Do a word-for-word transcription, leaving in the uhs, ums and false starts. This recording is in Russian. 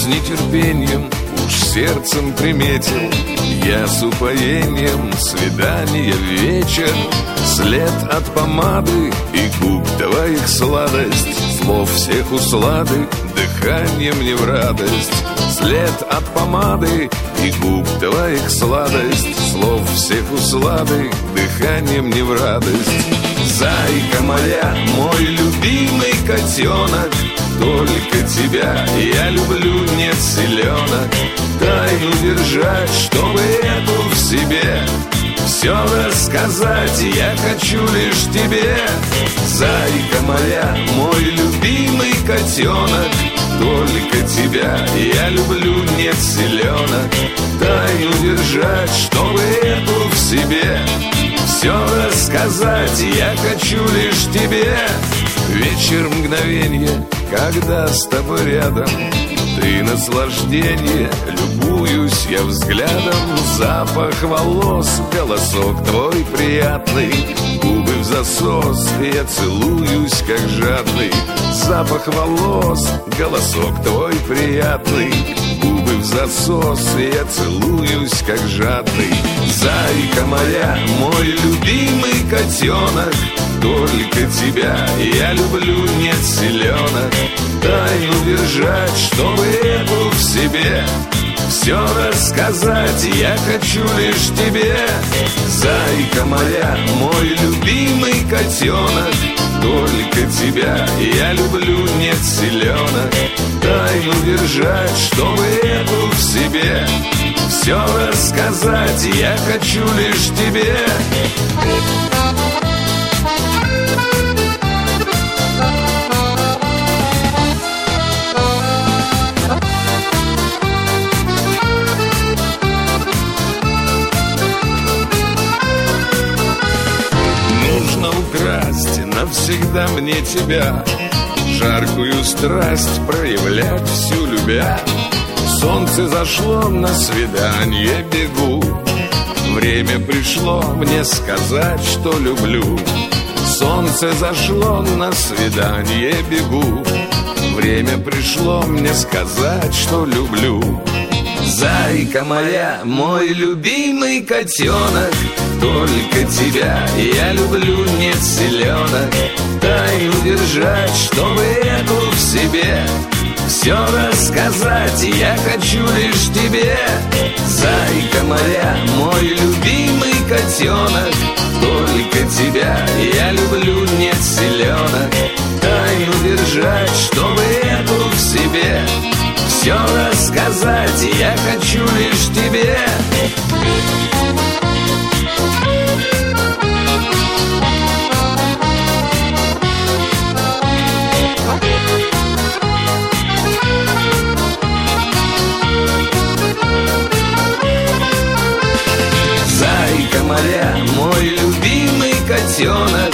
с нетерпением уж сердцем приметил я с упоением свидание вечер. След от помады и губ твоих сладость, слов всех услады, дыхание мне в радость. След от помады и губ твоих сладость, слов всех услады, дыхание мне в радость. Зайка моя, мой любимый котенок, только тебя я люблю, нет селенок. Тайну держать, чтобы эту в себе все рассказать я хочу лишь тебе. Зайка моя, мой любимый котенок, только тебя я люблю, нет селенок. Тайну держать, чтобы эту в себе все рассказать я хочу лишь тебе. Вечер мгновенье, когда с тобой рядом, ты наслаждение, любуюсь я взглядом. Запах волос, голосок твой приятный, губы в засос, я целуюсь как жадный. Запах волос, голосок твой приятный, губы в засос, я целуюсь как жадный. Зайка моя, мой любимый котенок, только тебя я люблю, нет селенок. Тайну держать, чтобы эту в себе все рассказать я хочу лишь тебе. Зайка моя, мой любимый котенок, только тебя я люблю, нет селенок. Тайну держать, чтобы эту в себе все рассказать я хочу лишь тебе. Навсегда мне тебя, жаркую страсть проявлять всю любя. Солнце зашло, на свидание бегу, время пришло мне сказать, что люблю. Солнце зашло, на свидание бегу, время пришло мне сказать, что люблю. Зайка моя, мой любимый котенок, только тебя я люблю, нет селенок. Тайну держать, чтобы эту в себе все рассказать я хочу лишь тебе. Зайка моя, мой любимый котенок, только тебя я люблю, нет селенок. Тайну держать, чтобы эту в себе все рассказать я хочу лишь тебе. Зайка моя, мой любимый котенок,